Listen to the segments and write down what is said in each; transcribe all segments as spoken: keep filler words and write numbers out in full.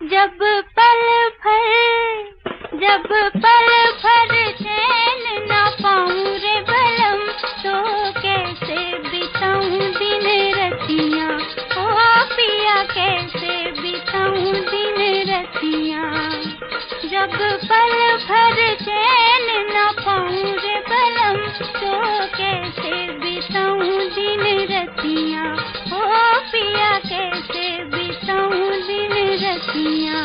जब पल भर जब पल भर चैन न पाऊं रे बलम, तो कैसे बिताऊं दिन रतियाँ, ओ पिया कैसे बिताऊं दिन रतियाँ। जब पल भर चैन न पाऊं रे बलम, तो कैसे बिताऊं दिन रतियाँ, ओ पिया कैसे बिताऊं दिन रतियाँ।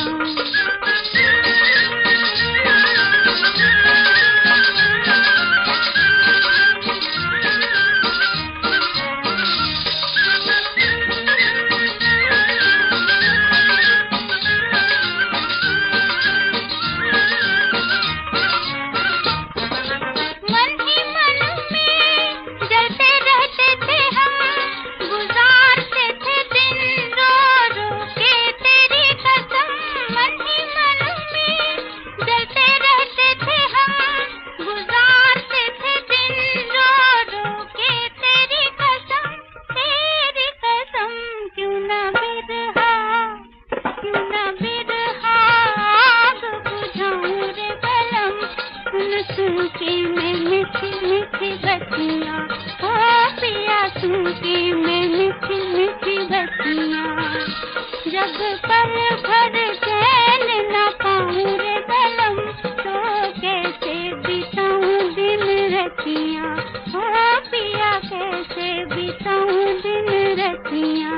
सुनके मैं मीठी मीठी बतियाँ, ओ पिया सुनके मैं मीठी मीठी बतियाँ। जब पल भर चैन न पाऊं रे बलम, तो कैसे बिताऊं दिन रतियाँ, ओ पिया कैसे बिताऊं दिन रतियाँ।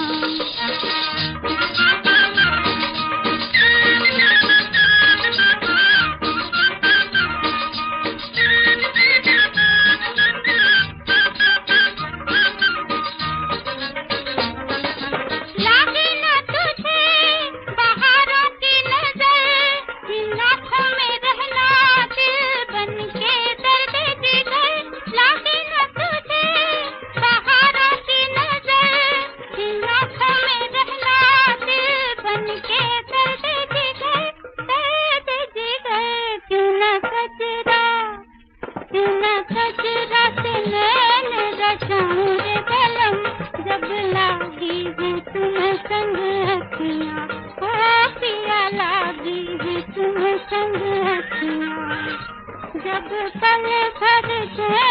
जब लागी है तुम्हें संग अखियाँ, ओ पिया लागी है तुम्हें संग अखियाँ। जब पल भर